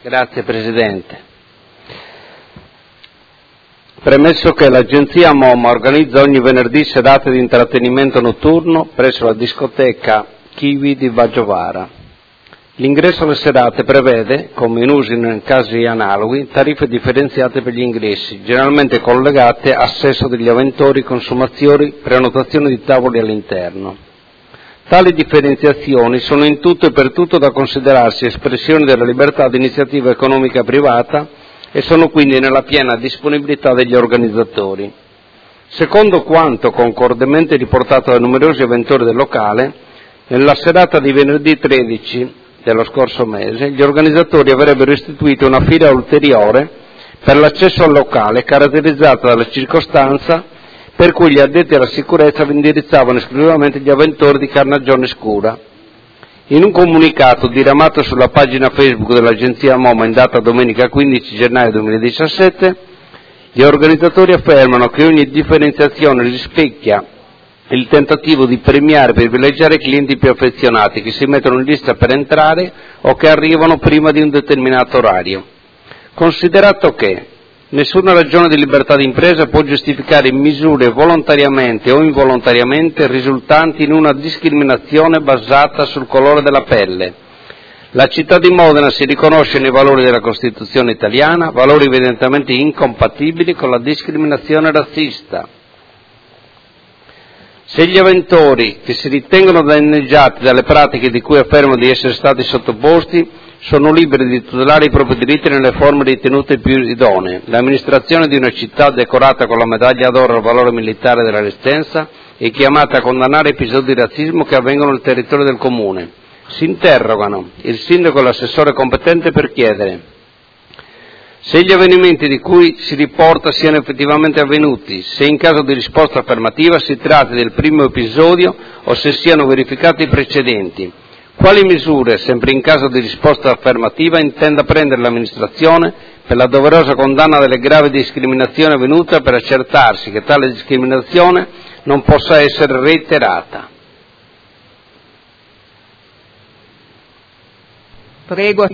Grazie Presidente. Premesso che l'agenzia MoMA organizza ogni venerdì serate di intrattenimento notturno presso la discoteca Kiwi di Baggiovara. L'ingresso alle serate prevede, come in uso in casi analoghi, tariffe differenziate per gli ingressi, generalmente collegate a sesso degli avventori, consumazioni, prenotazione di tavoli all'interno. Tali differenziazioni sono in tutto e per tutto da considerarsi espressione della libertà di iniziativa economica privata e sono quindi nella piena disponibilità degli organizzatori. Secondo quanto concordemente riportato da numerosi avventori del locale, nella serata di venerdì 13 dello scorso mese, gli organizzatori avrebbero istituito una fila ulteriore per l'accesso al locale, caratterizzata dalla circostanza per cui gli addetti alla sicurezza vi indirizzavano esclusivamente gli avventori di carnagione scura. In un comunicato diramato sulla pagina Facebook dell'agenzia MoMA in data domenica 15 gennaio 2017, gli organizzatori affermano che ogni differenziazione rispecchia il tentativo di premiare e privilegiare i clienti più affezionati che si mettono in lista per entrare o che arrivano prima di un determinato orario. Considerato che nessuna ragione di libertà di impresa può giustificare misure volontariamente o involontariamente risultanti in una discriminazione basata sul colore della pelle. La città di Modena si riconosce nei valori della Costituzione italiana, valori evidentemente incompatibili con la discriminazione razzista. Se gli avventori che si ritengono danneggiati dalle pratiche di cui affermano di essere stati sottoposti sono liberi di tutelare i propri diritti nelle forme ritenute più idonee. L'amministrazione di una città decorata con la medaglia d'oro al valore militare della Resistenza è chiamata a condannare episodi di razzismo che avvengono nel territorio del comune. Si interrogano il sindaco e l'assessore competente per chiedere se gli avvenimenti di cui si riporta siano effettivamente avvenuti, se in caso di risposta affermativa si tratti del primo episodio o se siano verificati i precedenti. Quali misure, sempre in caso di risposta affermativa, intenda prendere l'amministrazione per la doverosa condanna delle gravi discriminazioni avvenute per accertarsi che tale discriminazione non possa essere reiterata? Prego.